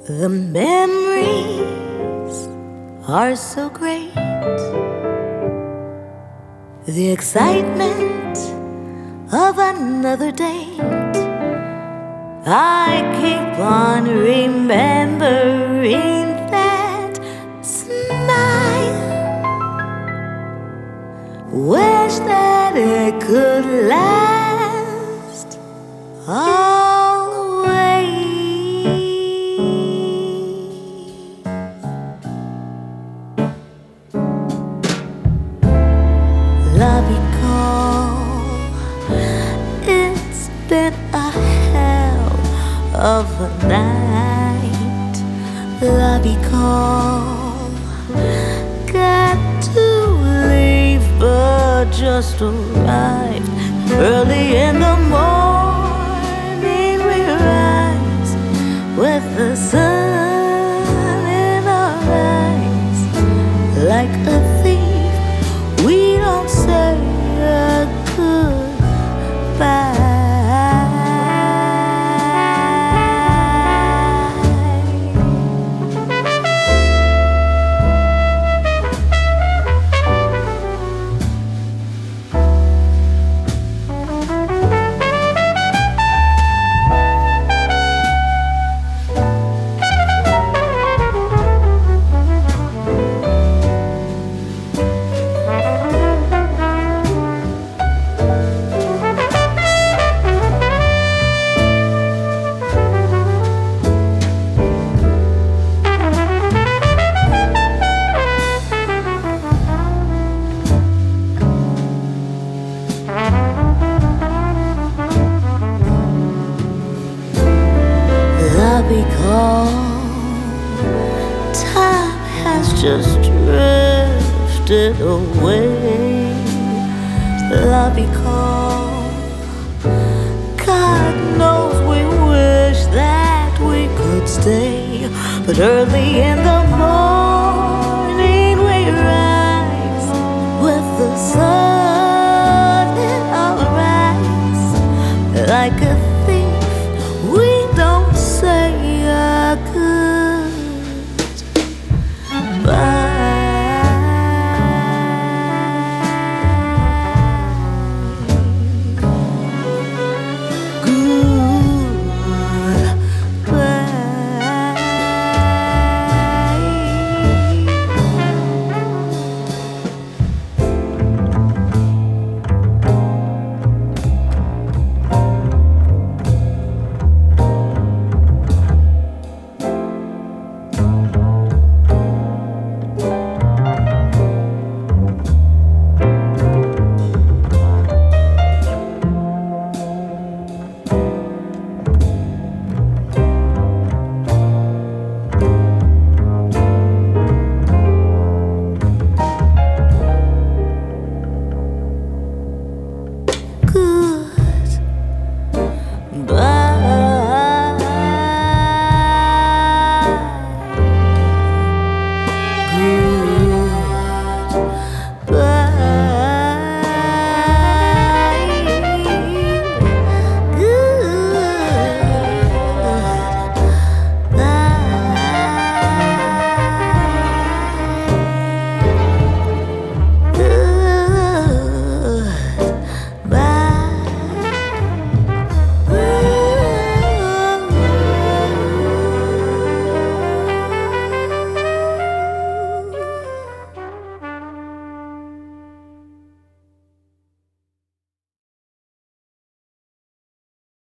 The memories are so great. The excitement of another date. I keep on remembering that smile. Wish that it could last always. Lobby call. It's been a hell of a night. Lobby call. Got to leave, but just arrived. Early in the morning we rise with the sun in our eyes. Like a thief, we don't say a goodbye. Because time has just drifted away. Lobby call. God knows we wish that we could stay, but early in the morning